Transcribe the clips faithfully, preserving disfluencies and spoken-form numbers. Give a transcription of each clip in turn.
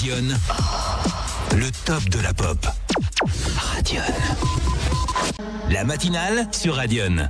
Radion, le top de la pop. Radion. La matinale sur Radion.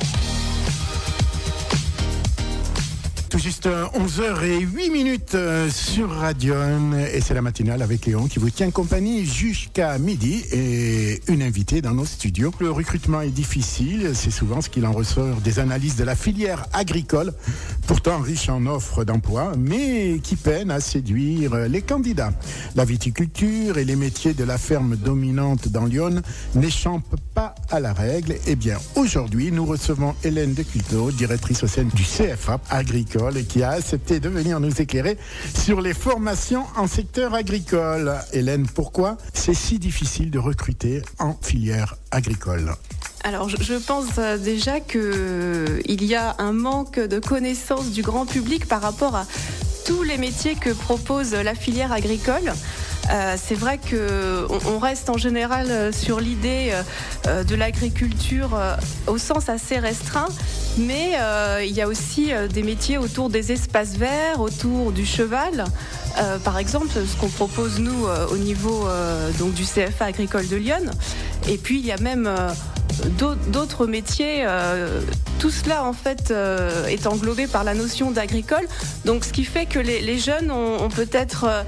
Tout juste onze heures zéro huit minutes sur Radion et c'est la matinale avec Léon qui vous tient compagnie jusqu'à midi et une invitée dans nos studios. Le recrutement est difficile, c'est souvent ce qu'il en ressort des analyses de la filière agricole, pourtant riche en offres d'emploi, mais qui peine à séduire les candidats. La viticulture et les métiers de la ferme dominante dans Lyon n'échappent pas à la règle. Eh bien, aujourd'hui, nous recevons Hélène Deculto, directrice au sein du C F A agricole, et qui a accepté de venir nous éclairer sur les formations en secteur agricole. Hélène, pourquoi c'est si difficile de recruter en filière agricole ? Alors, je pense déjà qu'il y a un manque de connaissance du grand public par rapport à tous les métiers que propose la filière agricole. Euh, c'est vrai qu'on reste en général sur l'idée euh, de l'agriculture euh, au sens assez restreint, mais euh, il y a aussi euh, des métiers autour des espaces verts, autour du cheval. Euh, par exemple, ce qu'on propose nous euh, au niveau euh, donc du C F A agricole de Lyon. Et puis il y a même euh, d'autres métiers. Euh, tout cela en fait euh, est englobé par la notion d'agricole. Donc ce qui fait que les, les jeunes ont, ont peut-être euh,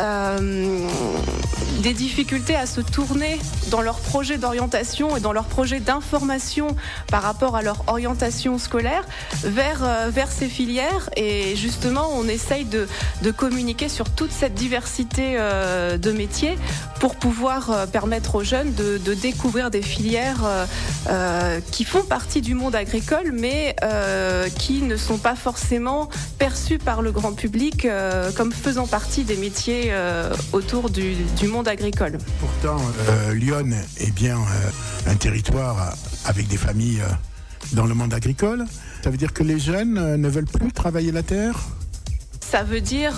euh, des difficultés à se tourner dans leur projet d'orientation et dans leur projet d'information par rapport à leur orientation scolaire vers, euh, vers ces filières. Et justement, on essaye de, de communiquer sur toute cette diversité euh, de métiers pour pouvoir euh, permettre aux jeunes de, de découvrir des filières euh, euh, qui font partie du monde agricole, mais euh, qui ne sont pas forcément perçues par le grand public euh, comme faisant partie des métiers euh, autour du, du monde agricole. Pourtant, euh, Lyon est bien euh, un territoire avec des familles euh, dans le monde agricole. Ça veut dire que les jeunes euh, ne veulent plus travailler la terre ? Ça veut dire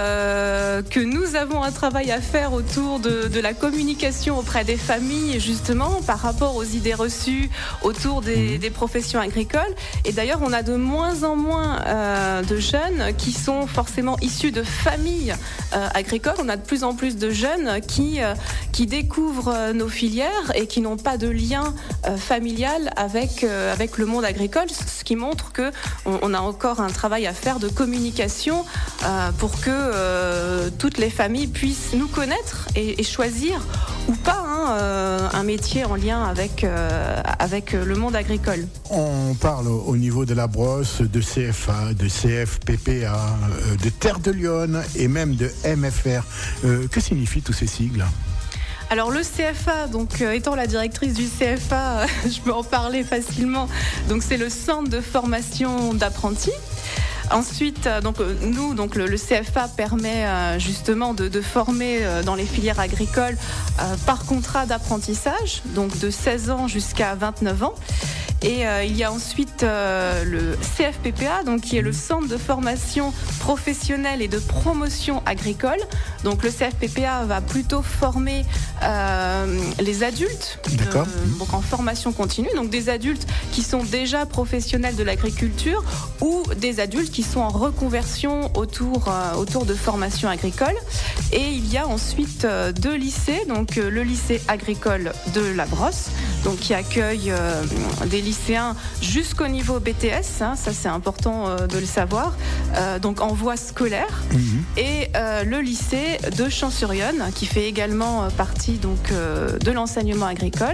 euh, que nous avons un travail à faire autour de, de la communication auprès des familles, justement, par rapport aux idées reçues autour des, des professions agricoles. Et d'ailleurs, on a de moins en moins euh, de jeunes qui sont forcément issus de familles euh, agricoles. On a de plus en plus de jeunes qui, euh, qui découvrent nos filières et qui n'ont pas de lien euh, familial avec, euh, avec le monde agricole, ce qui montre qu'on on a encore un travail à faire de communication Euh, pour que euh, toutes les familles puissent nous connaître et, et choisir ou pas hein, euh, un métier en lien avec, euh, avec le monde agricole. On parle au niveau de la brosse, de C F A, de C F P P A, euh, de Terre de Lyon et même de M F R. Euh, que signifient tous ces sigles ? Alors le C F A, donc euh, étant la directrice du C F A, je peux en parler facilement. Donc c'est le centre de formation d'apprentis. Ensuite, donc nous, donc le, le C F A permet euh, justement de, de former euh, dans les filières agricoles euh, par contrat d'apprentissage, donc de seize ans jusqu'à vingt-neuf ans. Et euh, il y a ensuite euh, le C F P P A, donc qui est le centre de formation professionnelle et de promotion agricole. Donc le C F P P A va plutôt former euh, les adultes, D'accord. Euh, donc en formation continue, donc des adultes qui sont déjà professionnels de l'agriculture ou des adultes qui sont en reconversion autour euh, autour de formation agricole. Et il y a ensuite euh, deux lycées, donc euh, le lycée agricole de La Brosse, donc qui accueille euh, des lycéens jusqu'au niveau B T S, hein, ça c'est important euh, de le savoir, euh, donc en voie scolaire, mmh. et euh, le lycée de Champs-sur-Yonne qui fait également euh, partie donc euh, de l'enseignement agricole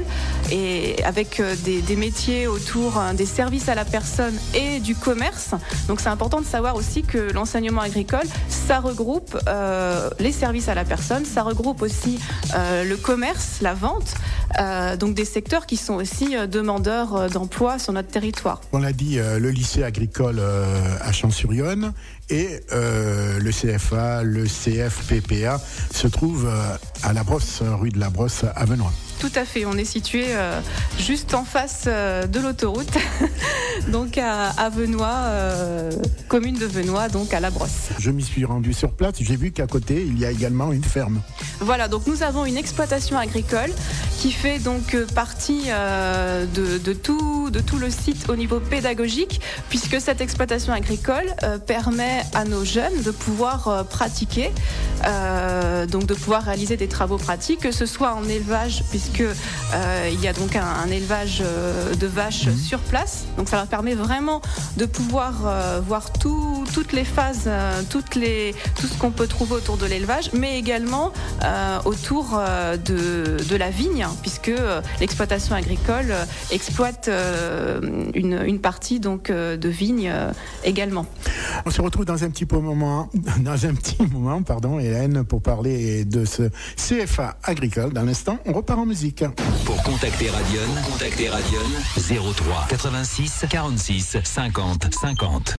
et avec euh, des, des métiers autour euh, des services à la personne et du commerce. Donc c'est important de savoir aussi que l'enseignement agricole, ça regroupe euh, les services à la personne, ça regroupe aussi euh, le commerce, la vente, euh, donc des secteurs qui sont aussi euh, demandeurs euh, d'emploi sur notre territoire. On l'a dit, euh, le lycée agricole euh, à Champs-sur-Yonne et euh, le C F A, le C F P P A se trouvent euh, à La Brosse, rue de La Brosse à Venoy. Tout à fait, on est situé euh, juste en face euh, de l'autoroute, donc à, à Venoy, euh, commune de Venoy, donc à La Brosse. Je m'y suis rendu sur place, j'ai vu qu'à côté, il y a également une ferme. Voilà, donc nous avons une exploitation agricole qui fait donc partie euh, de, de, tout, de tout le site au niveau pédagogique, puisque cette exploitation agricole euh, permet à nos jeunes de pouvoir euh, pratiquer, euh, donc de pouvoir réaliser des travaux pratiques, que ce soit en élevage, puisque euh, il y a donc un, un élevage euh, de vaches mmh. sur place, donc ça leur permet vraiment de pouvoir euh, voir tout, toutes les phases, euh, toutes les, tout ce qu'on peut trouver autour de l'élevage, mais également euh, autour euh, de, de la vigne, puisque euh, l'exploitation agricole euh, exploite euh, une, une partie donc euh, de vigne euh, également. On se retrouve dans un petit moment, dans un petit moment, pardon, Hélène, pour parler de ce C F A agricole. Dans l'instant, on repart en musique. Pour contacter Radion, contactez Radion zéro trois quatre-vingt-six quarante-six cinquante cinquante.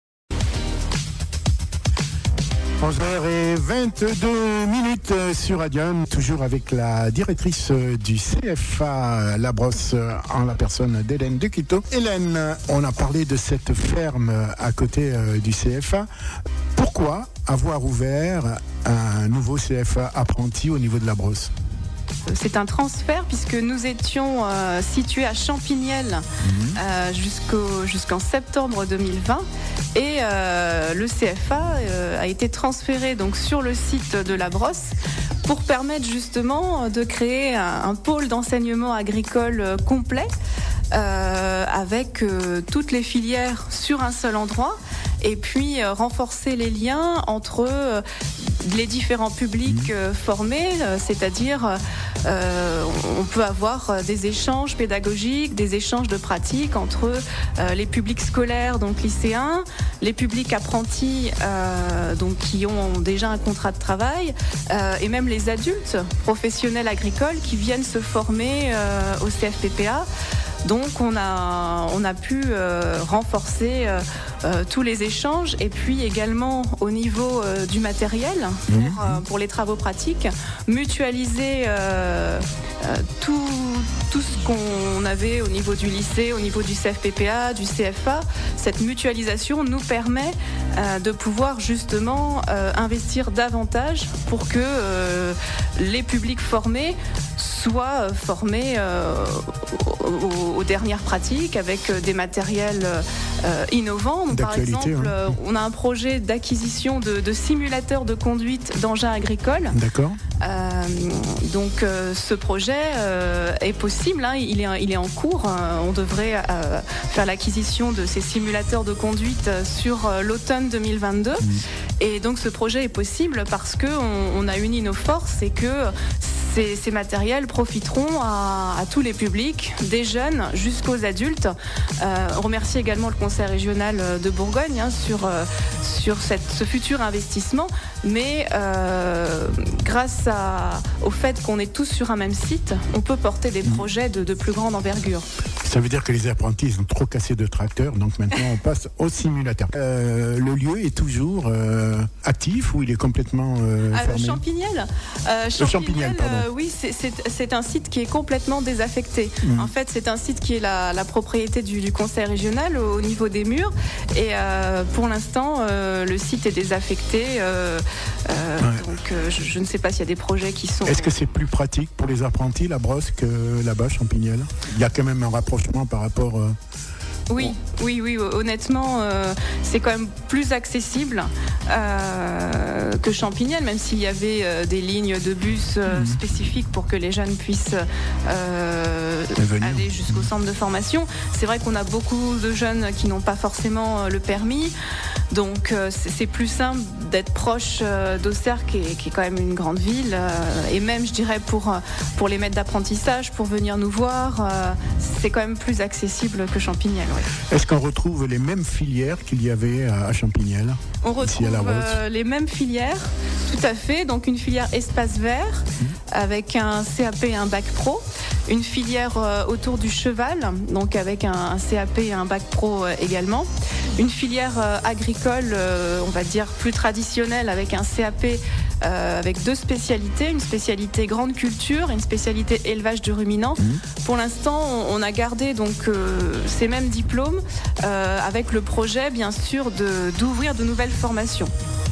onze heures vingt-deux minutes sur Radion, toujours avec la directrice du C F A La Brosse en la personne d'Hélène Duquito. Hélène, on a parlé de cette ferme à côté du C F A. Pourquoi avoir ouvert un nouveau C F A apprenti au niveau de La Brosse ? C'est un transfert puisque nous étions euh, situés à Champignelles mmh. euh, jusqu'au, jusqu'en septembre deux mille vingt et euh, le C F A euh, a été transféré donc sur le site de La Brosse pour permettre justement de créer un, un pôle d'enseignement agricole complet euh, avec euh, toutes les filières sur un seul endroit et puis euh, renforcer les liens entre euh, les différents publics euh, formés, euh, c'est-à-dire euh, on peut avoir des échanges pédagogiques, des échanges de pratiques entre euh, les publics scolaires, donc lycéens, les publics apprentis, euh, donc qui ont déjà un contrat de travail, euh, et même les adultes professionnels agricoles qui viennent se former euh, au C F P P A. Donc on a, on a pu euh, renforcer euh, euh, tous les échanges et puis également au niveau euh, du matériel pour, euh, pour les travaux pratiques, mutualiser euh, euh, tout, tout ce qu'on avait au niveau du lycée, au niveau du C F P P A, du C F A. Cette mutualisation nous permet euh, de pouvoir justement euh, investir davantage pour que euh, les publics formés soient formés euh, aux, aux dernières pratiques avec des matériels euh, innovants. Donc, par exemple, hein. on a un projet d'acquisition de, de simulateurs de conduite d'engins agricoles. D'accord. Euh, donc euh, ce projet euh, est possible, hein, il, est, il est en cours. Euh, on devrait euh, faire l'acquisition de ces simulateurs de conduite sur euh, l'automne deux mille vingt-deux. Mmh. Et donc ce projet est possible parce qu'on on a uni nos forces et que Ces, ces matériels profiteront à, à tous les publics, des jeunes jusqu'aux adultes. Euh, on remercie également le Conseil régional de Bourgogne hein, sur, euh, sur cette, ce futur investissement. Mais euh, grâce à, au fait qu'on est tous sur un même site, on peut porter des projets de, de plus grande envergure. Ça veut dire que les apprentis ont trop cassé de tracteurs, donc maintenant on passe au simulateur. Euh, le lieu est toujours euh, actif ou il est complètement euh, ah, fermé ? Champignelles, euh, Champignelles, Champignelles pardon. Euh, oui, c'est, c'est, c'est un site qui est complètement désaffecté. Mmh. En fait, c'est un site qui est la, la propriété du, du conseil régional au, au niveau des murs. Et euh, pour l'instant, euh, le site est désaffecté. Euh, euh, ouais. Donc, euh, je, je ne sais pas s'il y a des projets qui sont... Est-ce que c'est plus pratique pour les apprentis, La Brosse, que là-bas, Champignelles ? Il y a quand même un rapprochement par rapport... Euh... Oui, oui, oui, honnêtement, euh, c'est quand même plus accessible euh, que Champignelles, même s'il y avait euh, des lignes de bus euh, mmh. spécifiques pour que les jeunes puissent euh, aller jusqu'au centre de formation. C'est vrai qu'on a beaucoup de jeunes qui n'ont pas forcément euh, le permis, donc euh, c'est, c'est plus simple d'être proche euh, d'Auxerre, qui est, qui est quand même une grande ville, euh, et même, je dirais, pour, pour les maîtres d'apprentissage, pour venir nous voir, euh, c'est quand même plus accessible que Champignelles. Ouais. Est-ce qu'on retrouve les mêmes filières qu'il y avait à Champignelles ? On retrouve euh, les mêmes filières, tout à fait. Donc une filière espace vert mmh. avec un C A P et un bac pro. Une filière euh, autour du cheval, donc avec un, un C A P et un bac pro euh, également. Une filière euh, agricole, euh, on va dire plus traditionnelle, avec un C A P euh, avec deux spécialités, une spécialité grande culture et une spécialité élevage de ruminants. Mmh. Pour l'instant, on, on a gardé donc euh, ces mêmes diplômes euh, avec le projet, bien sûr, de, d'ouvrir de nouvelles formations.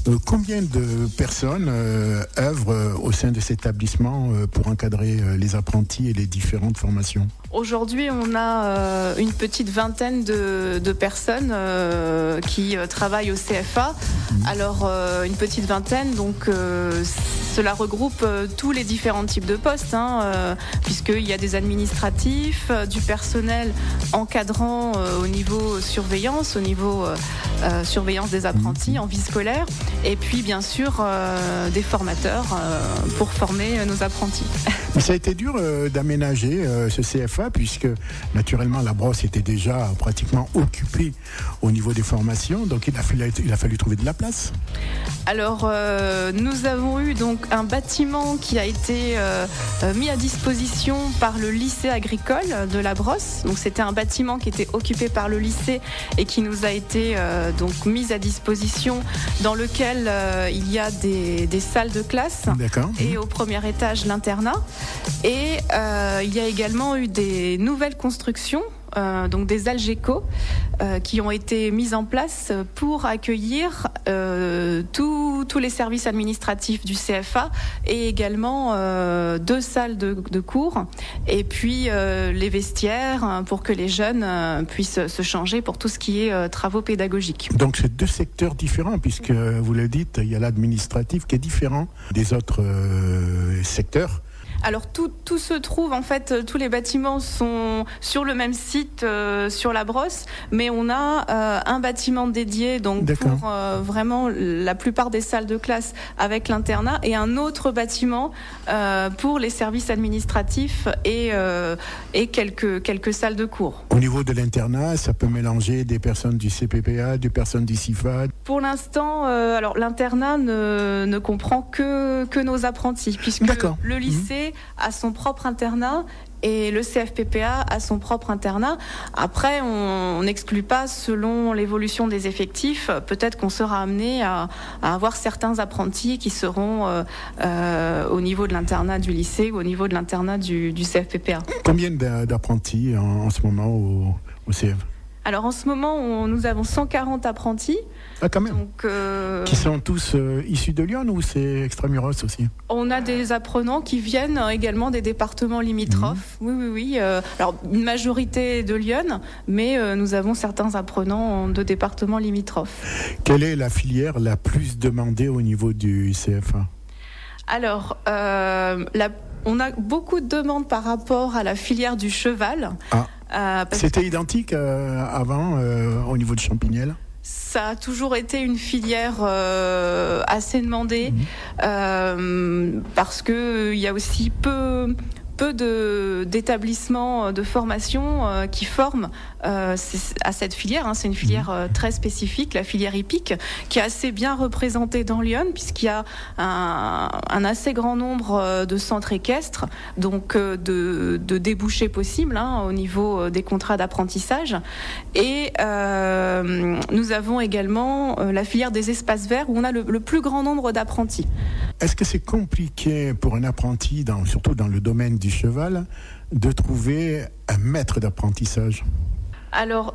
Euh, combien de personnes euh, œuvrent euh, au sein de cet établissement euh, pour encadrer euh, les apprentis et les différentes formations ? Aujourd'hui, on a euh, une petite vingtaine de, de personnes euh, qui euh, travaillent au C F A. Mmh. Alors, euh, une petite vingtaine, donc euh, cela regroupe euh, tous les différents types de postes, hein, euh, puisqu'il y a des administratifs, euh, du personnel encadrant euh, au niveau surveillance, au niveau euh, euh, surveillance des apprentis mmh. en vie scolaire, et puis bien sûr euh, des formateurs euh, pour former euh, nos apprentis. Mais ça a été dur euh, d'aménager euh, ce C F A, puisque naturellement la brosse était déjà pratiquement occupée au niveau des formations, donc il a fallu, il a fallu trouver de la place. Alors euh, nous avons eu donc un bâtiment qui a été euh, mis à disposition par le lycée agricole de la Brosse. Donc c'était un bâtiment qui était occupé par le lycée et qui nous a été euh, donc mis à disposition, dans lequel euh, il y a des, des salles de classe. D'accord. Et au premier étage l'internat. Et euh, il y a également eu des nouvelles constructions, euh, donc des Algeco, euh, qui ont été mises en place pour accueillir euh, tous les services administratifs du C F A, et également euh, deux salles de, de cours, et puis euh, les vestiaires pour que les jeunes euh, puissent se changer pour tout ce qui est euh, travaux pédagogiques. Donc c'est deux secteurs différents, puisque vous le dites, il y a l'administratif qui est différent des autres euh, secteurs. Alors tout, tout se trouve, en fait, tous les bâtiments sont sur le même site, euh, sur la Brosse, mais on a euh, un bâtiment dédié donc D'accord. pour euh, vraiment la plupart des salles de classe avec l'internat, et un autre bâtiment euh, pour les services administratifs et, euh, et quelques, quelques salles de cours. Au niveau de l'internat, ça peut mélanger des personnes du C P P A, des personnes du C I F A. Pour l'instant, euh, alors l'internat ne, ne comprend que, que nos apprentis, puisque D'accord. le lycée Mmh. a son propre internat et le C F P P A a son propre internat. Après, on n'exclut pas, selon l'évolution des effectifs, peut-être qu'on sera amené à, à avoir certains apprentis qui seront euh, euh, au niveau de l'internat du lycée ou au niveau de l'internat du, du C F P P A. Combien d'apprentis en, en ce moment au, au C F? Alors en ce moment, on, nous avons cent quarante apprentis. Ah, quand même. Donc, euh, qui sont tous euh, issus de Lyon, ou c'est extramuros aussi? On a des apprenants qui viennent également des départements limitrophes. Mmh. Oui, oui, oui. Euh, alors une majorité de Lyon, mais euh, nous avons certains apprenants de départements limitrophes. Quelle est la filière la plus demandée au niveau du C F A? Alors, euh, la, on a beaucoup de demandes par rapport à la filière du cheval. Ah. Euh, C'était identique euh, avant euh, au niveau de Champignelles? Ça a toujours été une filière euh, assez demandée, mmh. euh, parce que il y a aussi peu peu de, d'établissements de formation euh, qui forment euh, à cette filière. Hein. C'est une filière euh, très spécifique, la filière hippique, qui est assez bien représentée dans Lyon, puisqu'il y a un, un assez grand nombre de centres équestres, donc euh, de, de débouchés possibles hein, au niveau des contrats d'apprentissage. Et euh, nous avons également euh, la filière des espaces verts, où on a le, le plus grand nombre d'apprentis. Est-ce que c'est compliqué pour un apprenti, dans, surtout dans le domaine du cheval, de trouver un maître d'apprentissage? Alors,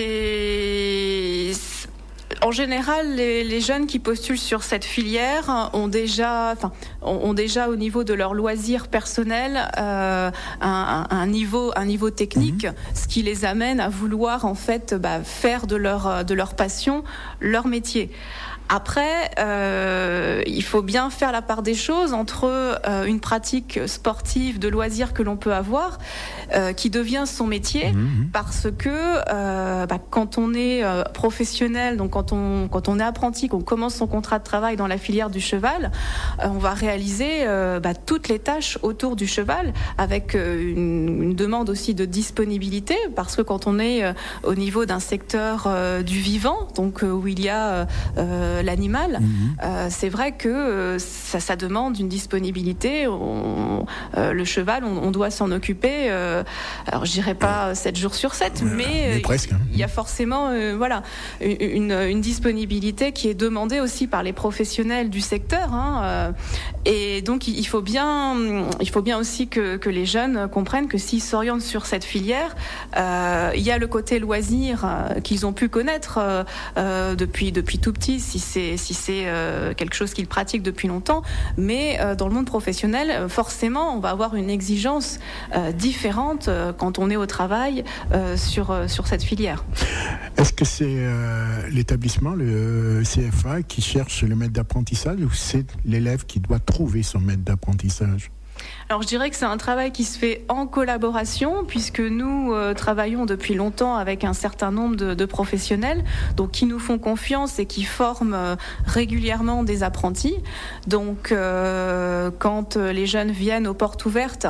c'est... En général, les, les jeunes qui postulent sur cette filière ont déjà, enfin, ont déjà au niveau de leur loisir personnel euh, un, un niveau, un niveau technique, mmh. ce qui les amène à vouloir en fait bah, faire de leur de leur passion leur métier. Après, euh, il faut bien faire la part des choses entre euh, une pratique sportive de loisirs que l'on peut avoir, euh, qui devient son métier, mmh. parce que euh, bah, quand on est euh, professionnel, donc quand on quand on est apprenti, qu'on commence son contrat de travail dans la filière du cheval, euh, on va réaliser euh, bah, toutes les tâches autour du cheval, avec euh, une, une demande aussi de disponibilité, parce que quand on est euh, au niveau d'un secteur euh, du vivant, donc euh, où il y a euh, l'animal, mmh. euh, c'est vrai que euh, ça, ça demande une disponibilité. On, euh, le cheval, on, on doit s'en occuper. Euh, alors, je dirais pas sept jours sur sept, mais, mais presque. Il y a forcément, euh, voilà, une, une disponibilité qui est demandée aussi par les professionnels du secteur. Hein, euh, et donc, il faut bien, il faut bien aussi que, que les jeunes comprennent que s'ils s'orientent sur cette filière, euh, il y a le côté loisir euh, qu'ils ont pu connaître euh, euh, depuis depuis tout petit. Si c'est si c'est euh, quelque chose qu'il pratique depuis longtemps. Mais euh, dans le monde professionnel, forcément, on va avoir une exigence euh, différente euh, quand on est au travail euh, sur euh, sur cette filière. Est-ce que c'est euh, l'établissement, le C F A, qui cherche le maître d'apprentissage ou c'est l'élève qui doit trouver son maître d'apprentissage ? Alors je dirais que c'est un travail qui se fait en collaboration puisque nous euh, travaillons depuis longtemps avec un certain nombre de, de professionnels donc qui nous font confiance et qui forment euh, régulièrement des apprentis. Donc euh, quand les jeunes viennent aux portes ouvertes,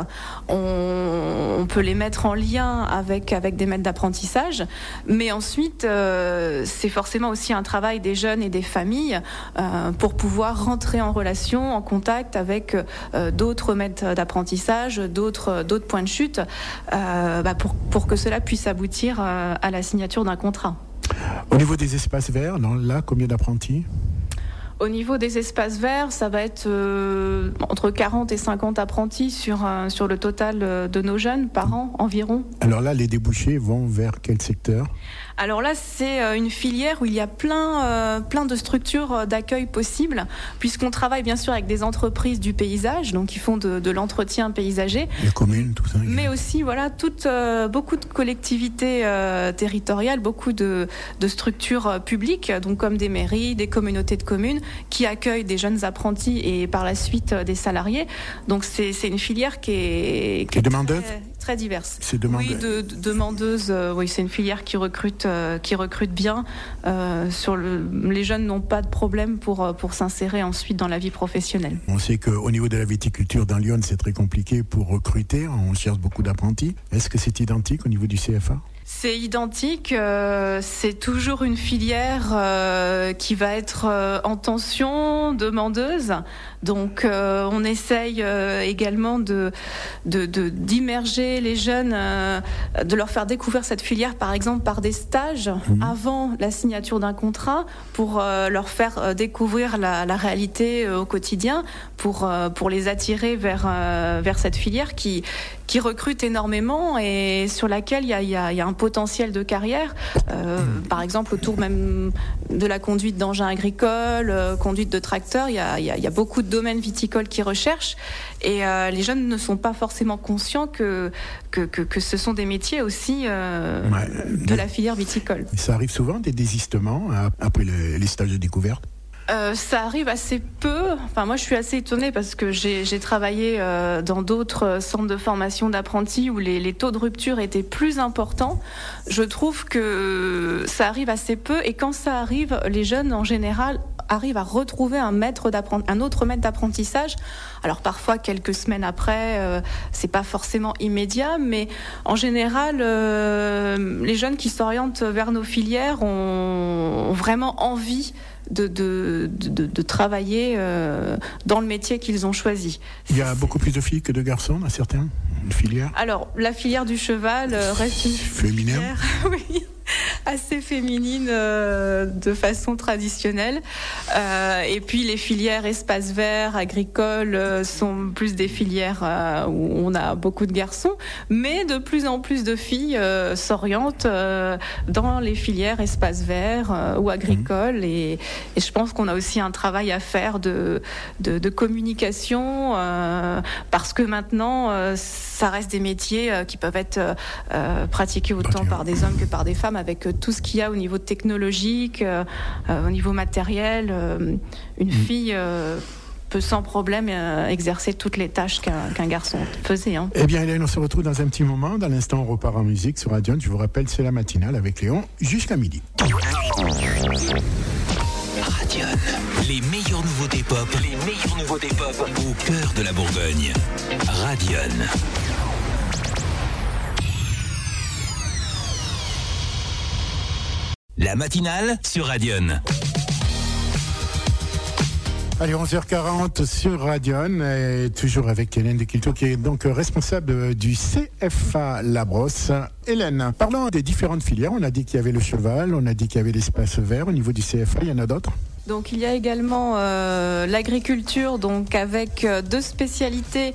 on, on peut les mettre en lien avec, avec des maîtres d'apprentissage. Mais ensuite, euh, c'est forcément aussi un travail des jeunes et des familles euh, pour pouvoir rentrer en relation, en contact avec euh, d'autres maîtres d'apprentissage, d'autres, d'autres points de chute, euh, bah pour, pour que cela puisse aboutir euh, à la signature d'un contrat. Au niveau des espaces verts, dans là, combien d'apprentis ? Au niveau des espaces verts, ça va être euh, entre quarante et cinquante apprentis sur, euh, sur le total de nos jeunes par an environ. Alors là, les débouchés vont vers quel secteur ? Alors là, c'est une filière où il y a plein, euh, plein de structures d'accueil possibles, puisqu'on travaille bien sûr avec des entreprises du paysage, donc qui font de, de l'entretien paysager. Les communes, tout ça. Mais aussi, voilà, toutes, euh, beaucoup de collectivités euh, territoriales, beaucoup de, de structures publiques, donc comme des mairies, des communautés de communes, qui accueillent des jeunes apprentis et par la suite des salariés. Donc c'est, c'est une filière qui est, qui est demandeuse. Très, très diverse. C'est demandeur. Oui, de, de, demandeuse. Euh, oui, c'est une filière qui recrute, euh, qui recrute bien. Euh, sur le, les jeunes n'ont pas de problème pour pour s'insérer ensuite dans la vie professionnelle. On sait qu'au niveau de la viticulture dans Lyon, c'est très compliqué pour recruter. On cherche beaucoup d'apprentis. Est-ce que c'est identique au niveau du C F A ? C'est identique, euh, c'est toujours une filière euh, qui va être euh, en tension, demandeuse. Donc euh, on essaye euh, également de, de, de, d'immerger les jeunes, euh, de leur faire découvrir cette filière par exemple par des stages mmh. avant la signature d'un contrat pour euh, leur faire euh, découvrir la, la réalité euh, au quotidien, pour, euh, pour les attirer vers, euh, vers cette filière qui, qui recrute énormément et sur laquelle il y a, il y a, il y a un potentiel de carrière, euh, par exemple autour même de la conduite d'engins agricoles, euh, conduite de tracteurs, il y a, il y a, il y a beaucoup de domaines viticoles qui recherchent et euh, les jeunes ne sont pas forcément conscients que, que, que, que ce sont des métiers aussi euh, ouais, de la filière viticole. Ça arrive souvent des désistements après les, les stages de découverte ? Euh, ça arrive assez peu. Enfin, moi, je suis assez étonnée parce que j'ai, j'ai travaillé euh, dans d'autres centres de formation d'apprentis où les, les taux de rupture étaient plus importants. Je trouve que ça arrive assez peu et quand ça arrive, les jeunes, en général, arrivent à retrouver un, maître un autre maître d'apprentissage. Alors, parfois, quelques semaines après, euh, c'est pas forcément immédiat, mais en général, euh, les jeunes qui s'orientent vers nos filières ont, ont vraiment envie De, de, de, de travailler euh, dans le métier qu'ils ont choisi. Il y a beaucoup plus de filles que de garçons dans certaines filières ? Alors, la filière du cheval reste une féminin. filière oui, assez féminine euh, de façon traditionnelle. Euh, et puis, les filières espaces verts, agricoles, euh, sont plus des filières euh, où on a beaucoup de garçons. Mais de plus en plus de filles euh, s'orientent euh, dans les filières espaces verts euh, ou agricoles. Mmh. Et, et je pense qu'on a aussi un travail à faire de, de, de communication euh, parce que maintenant, euh, ça reste des métiers euh, qui peuvent être euh, pratiqués autant par des hommes que par des femmes avec euh, tout ce qu'il y a au niveau technologique, euh, euh, au niveau matériel. Euh, une mmh. fille euh, peut sans problème euh, exercer toutes les tâches qu'un, qu'un garçon faisait. Hein. Eh bien, Hélène, on se retrouve dans un petit moment. Dans l'instant, on repart en musique sur Radion. Je vous rappelle, c'est la matinale avec Léon jusqu'à midi. Radion. Les meilleures nouveautés pop. Les meilleures nouveautés pop au cœur de la Bourgogne. Radion. La matinale sur Radion. Allez, onze heures quarante sur Radion, et toujours avec Hélène Desquilto, qui est donc responsable du C F A La Brosse. Hélène, parlons des différentes filières. On a dit qu'il y avait le cheval, on a dit qu'il y avait l'espace vert. Au niveau du C F A, il y en a d'autres ? Donc il y a également euh, l'agriculture, donc avec euh, deux spécialités,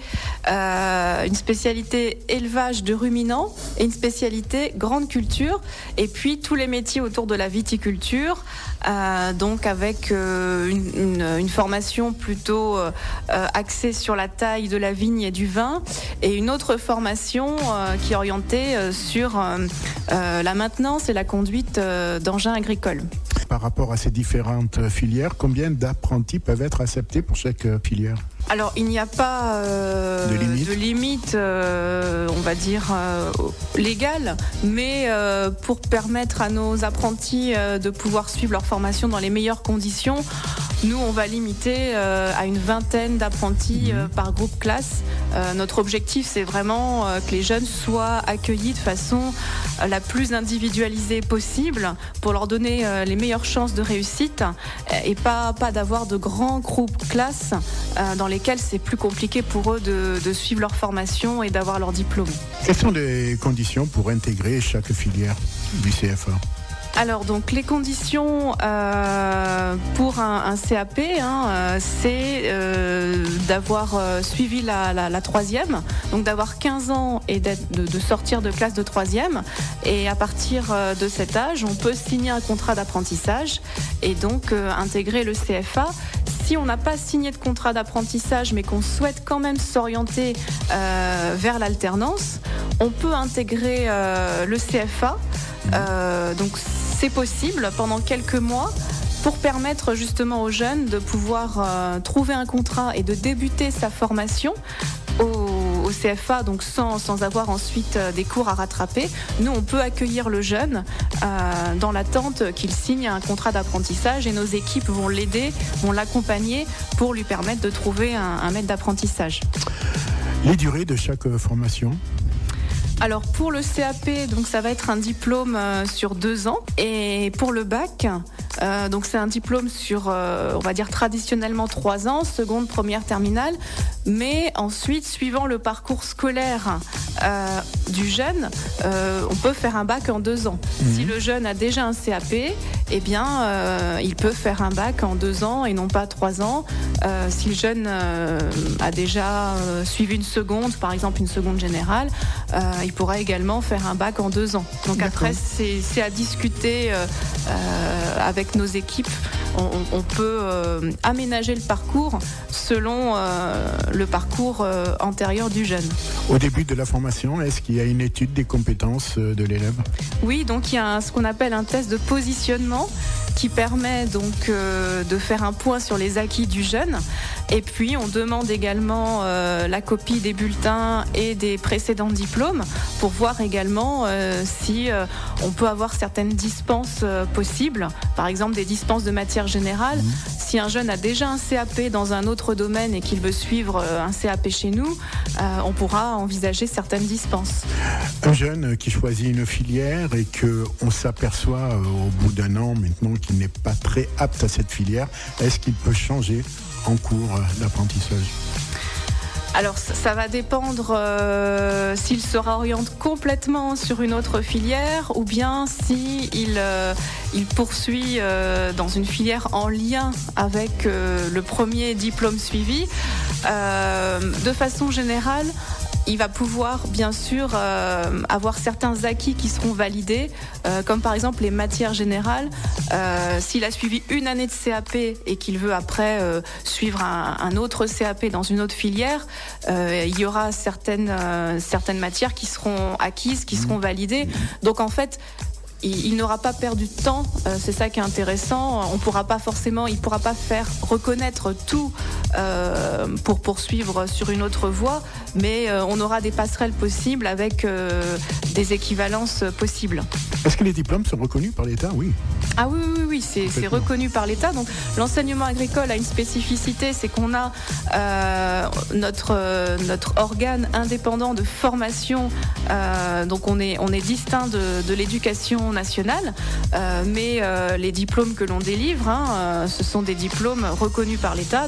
euh, une spécialité élevage de ruminants et une spécialité grande culture, et puis tous les métiers autour de la viticulture, euh, donc avec euh, une, une, une formation plutôt euh, axée sur la taille de la vigne et du vin, et une autre formation euh, qui est orientée euh, sur euh, euh, la maintenance et la conduite euh, d'engins agricoles. Par rapport à ces différentes filières, combien d'apprentis peuvent être acceptés pour chaque filière ? Alors, il n'y a pas euh, de limite, de limite euh, on va dire, euh, légale, mais euh, pour permettre à nos apprentis euh, de pouvoir suivre leur formation dans les meilleures conditions, nous, on va limiter euh, à une vingtaine d'apprentis euh, par groupe classe. Euh, notre objectif, c'est vraiment euh, que les jeunes soient accueillis de façon euh, la plus individualisée possible pour leur donner euh, les meilleures chances de réussite euh, et pas, pas d'avoir de grands groupes classes euh, dans lesquels c'est plus compliqué pour eux de, de suivre leur formation et d'avoir leur diplôme. Quelles sont les conditions pour intégrer chaque filière du C F A ? Alors donc les conditions euh, pour un, un C A P, hein, euh, c'est euh, d'avoir euh, suivi la, la, la troisième, donc d'avoir quinze ans et d'être, de, de sortir de classe de troisième. Et à partir euh, de cet âge, on peut signer un contrat d'apprentissage et donc euh, intégrer le C F A. Si on n'a pas signé de contrat d'apprentissage, mais qu'on souhaite quand même s'orienter euh, vers l'alternance, on peut intégrer euh, le C F A. Euh, donc c'est possible pendant quelques mois pour permettre justement aux jeunes de pouvoir euh, trouver un contrat et de débuter sa formation au, au C F A, donc sans, sans avoir ensuite euh, des cours à rattraper. Nous, on peut accueillir le jeune euh, dans l'attente qu'il signe un contrat d'apprentissage et nos équipes vont l'aider, vont l'accompagner pour lui permettre de trouver un, un maître d'apprentissage. Les durées de chaque formation ? Alors pour le C A P, donc ça va être un diplôme euh, sur deux ans, et pour le bac, euh, donc c'est un diplôme sur, euh, on va dire traditionnellement trois ans, seconde, première, terminale, mais ensuite, suivant le parcours scolaire euh, du jeune, euh, on peut faire un bac en deux ans. Mmh. Si le jeune a déjà un C A P, eh bien, euh, il peut faire un bac en deux ans et non pas trois ans. Euh, si le jeune euh, a déjà euh, suivi une seconde, par exemple une seconde générale, euh, il pourra également faire un bac en deux ans. Donc D'accord. Après, c'est, c'est à discuter euh, euh, avec nos équipes. On, on peut euh, aménager le parcours selon euh, le parcours euh, antérieur du jeune. Au début de la formation, est-ce qu'il y a une étude des compétences de l'élève ? Oui, donc il y a un, ce qu'on appelle un test de positionnement qui permet donc euh, de faire un point sur les acquis du jeune. Et puis on demande également euh, la copie des bulletins et des précédents diplômes pour voir également euh, si euh, on peut avoir certaines dispenses euh, possibles, par exemple des dispenses de matière générale. Mmh. Si un jeune a déjà un C A P dans un autre domaine et qu'il veut suivre euh, un C A P chez nous, euh, on pourra envisager certaines dispenses. Un jeune qui choisit une filière et qu'on s'aperçoit euh, au bout d'un an maintenant qu'il n'est pas très apte à cette filière, est-ce qu'il peut changer en cours d'apprentissage ? Alors ça va dépendre euh, s'il se réoriente complètement sur une autre filière ou bien s'il euh, il poursuit euh, dans une filière en lien avec euh, le premier diplôme suivi. Euh, de façon générale, il va pouvoir bien sûr euh, avoir certains acquis qui seront validés, euh, comme par exemple les matières générales. Euh, s'il a suivi une année de C A P et qu'il veut après euh, suivre un, un autre C A P dans une autre filière, euh, il y aura certaines, euh, certaines matières qui seront acquises, qui seront validées. Donc en fait, il, il n'aura pas perdu de temps, euh, c'est ça qui est intéressant. On pourra pas forcément, il pourra pas faire reconnaître tout euh, pour poursuivre sur une autre voie, mais euh, on aura des passerelles possibles avec euh, des équivalences possibles. Est-ce que les diplômes sont reconnus par l'État ? Oui. Ah oui, oui, oui, c'est, c'est reconnu par l'État. Donc l'enseignement agricole a une spécificité, c'est qu'on a euh, notre euh, notre organe indépendant de formation. Euh, donc on est on est distinct de, de l'éducation nationale, euh, mais euh, les diplômes que l'on délivre, hein, euh, ce sont des diplômes reconnus par l'État, donc C A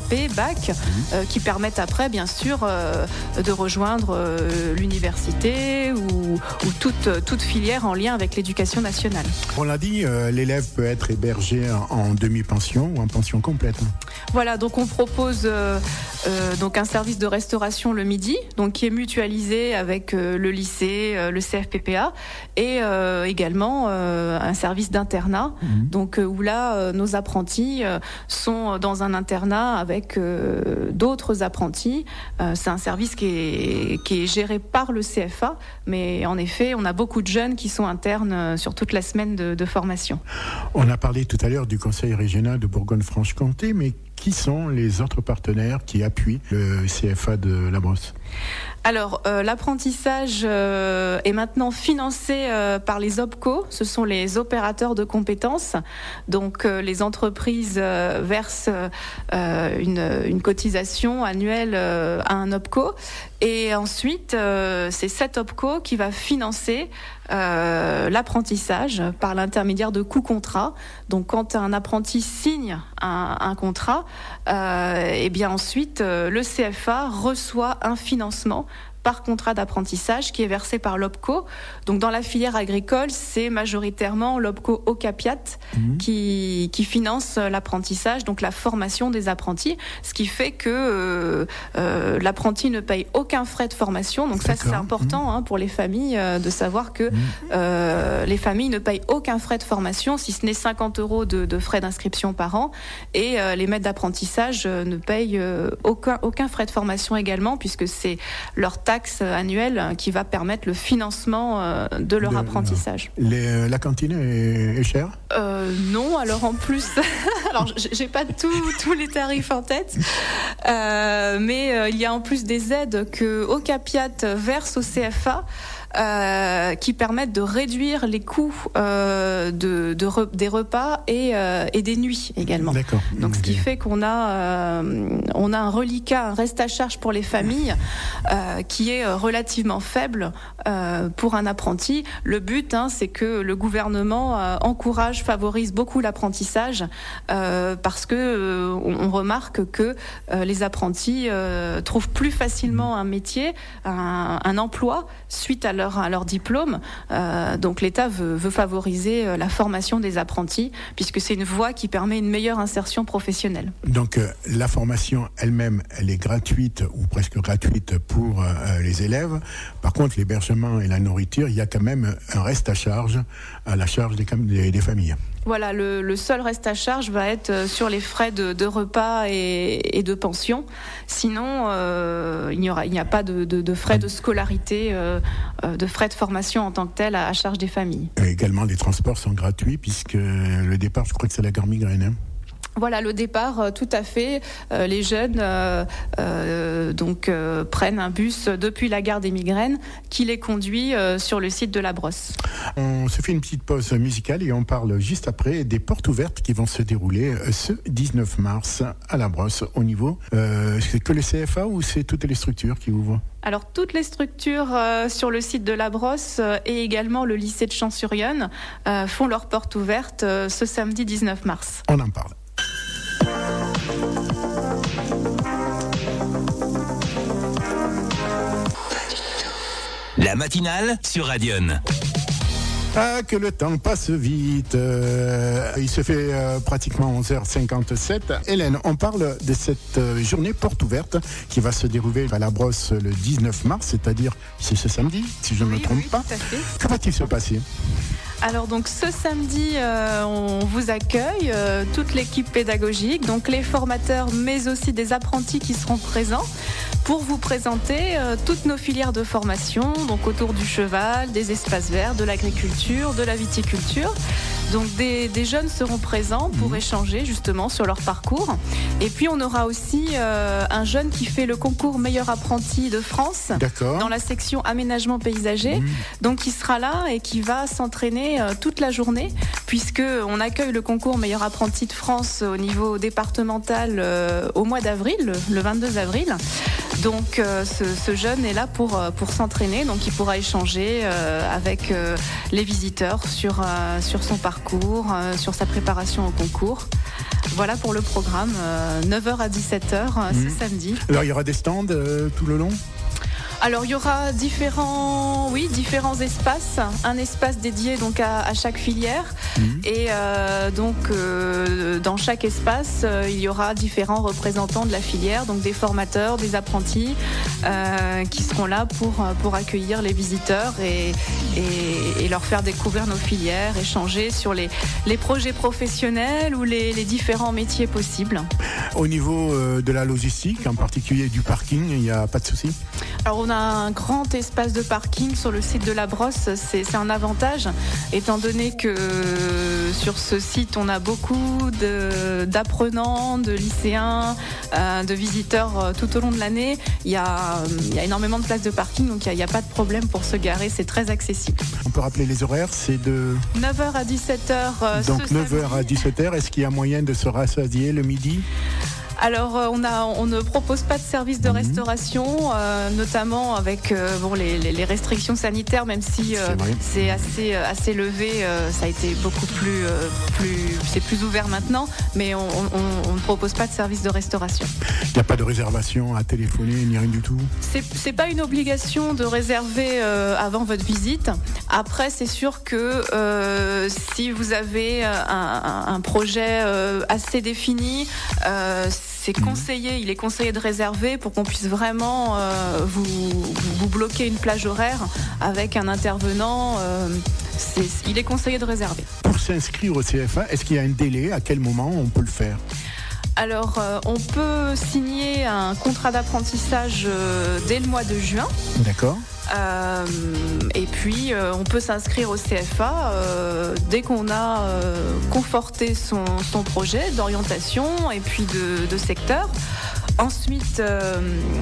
P, bac, euh, qui permettent après, bien sûr, euh, de rejoindre euh, l'université ou, ou toute, toute filière en lien avec l'éducation nationale. On l'a dit, euh, l'élève peut être hébergé en demi-pension ou en pension complète. Voilà, donc on propose euh, euh, donc un service de restauration le midi, donc qui est mutualisé avec euh, le lycée, euh, le C F P P A, et euh, également euh, un service d'internat, mmh. donc euh, où là euh, nos apprentis euh, sont dans un internat avec euh, d'autres apprentis. Euh, c'est un service qui est, qui est géré par le C F A, mais en effet, on a beaucoup de jeunes qui sont internes sur toute la semaine de, de formation. On a parlé tout à l'heure du Conseil régional de Bourgogne-Franche-Comté, mais qui sont les autres partenaires qui appuient le C F A de La Brosse ? Alors, euh, l'apprentissage euh, est maintenant financé euh, par les O P C O, ce sont les opérateurs de compétences. Donc, euh, les entreprises euh, versent euh, une, une cotisation annuelle euh, à un O P C O. Et ensuite, euh, c'est cet O P C O qui va financer euh, l'apprentissage par l'intermédiaire de coûts contrats. Donc, quand un apprenti signe un, un contrat, euh, et bien ensuite, euh, le C F A reçoit un financement par contrat d'apprentissage qui est versé par l'O P C O. Donc dans la filière agricole, c'est majoritairement l'O P C O OCAPIAT mmh. qui, qui finance l'apprentissage, donc la formation des apprentis, ce qui fait que euh, euh, l'apprenti ne paye aucun frais de formation. Donc D'accord. ça c'est important mmh. hein, pour les familles euh, de savoir que mmh. euh, les familles ne payent aucun frais de formation, si ce n'est cinquante euros de, de frais d'inscription par an, et euh, les maîtres d'apprentissage euh, ne payent euh, aucun, aucun frais de formation également, puisque c'est leur taxe annuelle qui va permettre le financement euh, de leur de, apprentissage. Les, la cantine est, est chère ? euh, Non, alors en plus, alors j'ai pas tous les tarifs en tête, euh, mais euh, il y a en plus des aides que OCAPIAT verse au C F A. Euh, qui permettent de réduire les coûts euh, de, de re, des repas et, euh, et des nuits également. D'accord. Donc okay. ce qui fait qu'on a euh, on a un reliquat, un reste à charge pour les familles euh, qui est relativement faible euh, pour un apprenti. Le but, hein, c'est que le gouvernement euh, encourage, favorise beaucoup l'apprentissage euh, parce que euh, on, on remarque que euh, les apprentis euh, trouvent plus facilement un métier, un, un emploi suite à leur à leur diplôme. Euh, donc l'État veut, veut favoriser la formation des apprentis puisque c'est une voie qui permet une meilleure insertion professionnelle. Donc euh, la formation elle-même, elle est gratuite ou presque gratuite pour euh, les élèves. Par contre, l'hébergement et la nourriture, il y a quand même un reste à charge, à la charge des, des, des familles. Voilà, le, le seul reste à charge va être sur les frais de, de repas et, et de pension. Sinon, euh, il n'y aura, il n'y a pas de, de, de frais de scolarité, euh, de frais de formation en tant que tel à, à charge des familles. Et également, les transports sont gratuits puisque le départ, je crois que c'est la gare Migraine. Hein. Voilà, le départ, euh, tout à fait. Euh, les jeunes euh, euh, donc euh, prennent un bus depuis la gare des Migraines qui les conduit euh, sur le site de La Brosse. On se fait une petite pause musicale et on parle juste après des portes ouvertes qui vont se dérouler ce dix-neuf mars à La Brosse au niveau. Euh, c'est que le C F A ou c'est toutes les structures qui ouvrent ? Alors toutes les structures euh, sur le site de La Brosse euh, et également le lycée de Champs-sur-Yonne euh, font leurs portes ouvertes euh, ce samedi dix-neuf mars. On en parle. La matinale sur Radion. Ah, que le temps passe vite. Euh, il se fait euh, pratiquement onze heures cinquante-sept. Hélène, on parle de cette euh, journée porte ouverte qui va se dérouler à La Brosse le dix-neuf mars, c'est-à-dire c'est ce samedi, si je ne oui, me trompe oui, pas. Tout à fait. Que va-t-il se passer ? Alors donc ce samedi, euh, on vous accueille, euh, toute l'équipe pédagogique, donc les formateurs, mais aussi des apprentis qui seront présents pour vous présenter euh, toutes nos filières de formation, donc autour du cheval, des espaces verts, de l'agriculture, de la viticulture. Donc des, des jeunes seront présents pour mmh. échanger justement sur leur parcours. Et puis on aura aussi euh, un jeune qui fait le concours meilleur apprenti de France D'accord. dans la section aménagement paysager. Mmh. Donc qui sera là et qui va s'entraîner euh, toute la journée puisque on accueille le concours meilleur apprenti de France au niveau départemental euh, au mois d'avril, le, le vingt-deux avril. Donc euh, ce, ce jeune est là pour, pour s'entraîner, donc il pourra échanger euh, avec euh, les visiteurs sur, euh, sur son parcours, euh, sur sa préparation au concours. Voilà pour le programme, euh, neuf heures à dix-sept heures euh, mmh. ce samedi. Alors il y aura des stands euh, tout le long ? Alors il y aura différents, oui, différents espaces, un espace dédié donc à, à chaque filière mmh. et euh, donc euh, dans chaque espace euh, il y aura différents représentants de la filière, donc des formateurs, des apprentis euh, qui seront là pour pour accueillir les visiteurs et, et, et leur faire découvrir nos filières, échanger sur les les projets professionnels ou les, les différents métiers possibles. Au niveau euh, de la logistique, en particulier du parking, il n'y a pas de souci ? Alors on a un grand espace de parking sur le site de la Brosse, c'est, c'est un avantage étant donné que sur ce site on a beaucoup de, d'apprenants, de lycéens, euh, de visiteurs tout au long de l'année. Il y a, il y a énormément de places de parking, donc il n'y a, a pas de problème pour se garer, c'est très accessible. On peut rappeler les horaires, c'est de neuf heures à dix-sept heures. Euh, donc neuf heures à dix-sept heures, est-ce qu'il y a moyen de se rassasier le midi ? Alors on, a, on ne propose pas de service de restauration, euh, notamment avec euh, bon, les, les restrictions sanitaires, même si euh, c'est, c'est assez, assez levé, euh, ça a été beaucoup plus, euh, plus, c'est plus ouvert maintenant, mais on, on, on ne propose pas de service de restauration. Il n'y a pas de réservation à téléphoner, ni rien du tout ? C'est, c'est pas une obligation de réserver euh, avant votre visite. Après, c'est sûr que euh, si vous avez un, un projet euh, assez défini, euh, c'est conseillé, il est conseillé de réserver pour qu'on puisse vraiment euh, vous, vous bloquer une plage horaire avec un intervenant. Euh, c'est, il est conseillé de réserver. Pour s'inscrire au C F A, est-ce qu'il y a un délai ? À quel moment on peut le faire ? Alors, euh, on peut signer un contrat d'apprentissage euh, dès le mois de juin. D'accord. Euh, et puis euh, on peut s'inscrire au C F A euh, dès qu'on a euh, conforté son, son projet d'orientation et puis de, de secteur. Ensuite, euh,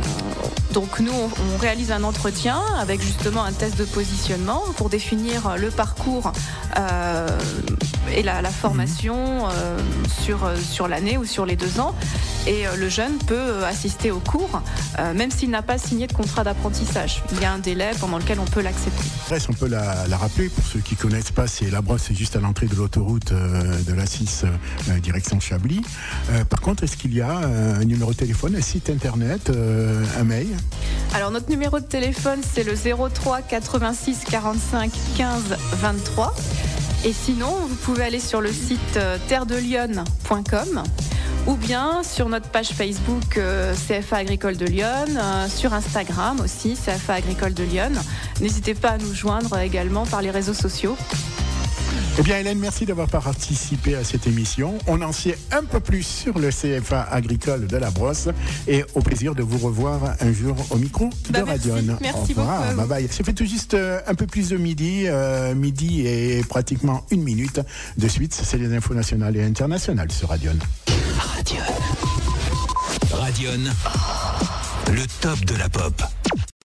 donc nous, on, on réalise un entretien avec justement un test de positionnement pour définir le parcours euh, et la, la formation euh, sur, sur l'année ou sur les deux ans. Et euh, le jeune peut assister au cours, euh, même s'il n'a pas signé de contrat d'apprentissage. Il y a un délai pendant lequel on peut l'accepter. On peut la, la rappeler, pour ceux qui ne connaissent pas, c'est la Brosse, c'est juste à l'entrée de l'autoroute euh, de l'A six, euh, direction Chablis. Euh, par contre, est-ce qu'il y a un numéro de téléphone, un site internet, euh, un mail ? Alors notre numéro de téléphone, c'est le zéro trois quatre-vingt-six quarante-cinq quinze vingt-trois. Et sinon, vous pouvez aller sur le site euh, terre de lyon point com ou bien sur notre page Facebook euh, C F A Agricole de Lyon, euh, sur Instagram aussi C F A Agricole de Lyon. N'hésitez pas à nous joindre également par les réseaux sociaux. Eh bien Hélène, merci d'avoir participé à cette émission. On en sait un peu plus sur le C F A Agricole de la Brosse et au plaisir de vous revoir un jour au micro de bah, Radion. Merci, merci au revoir, beaucoup. Bye bye. Ça fait tout juste un peu plus de midi, euh, midi et pratiquement une minute. De suite, c'est les infos nationales et internationales sur Radion. Radion. Radion. Le top de la pop.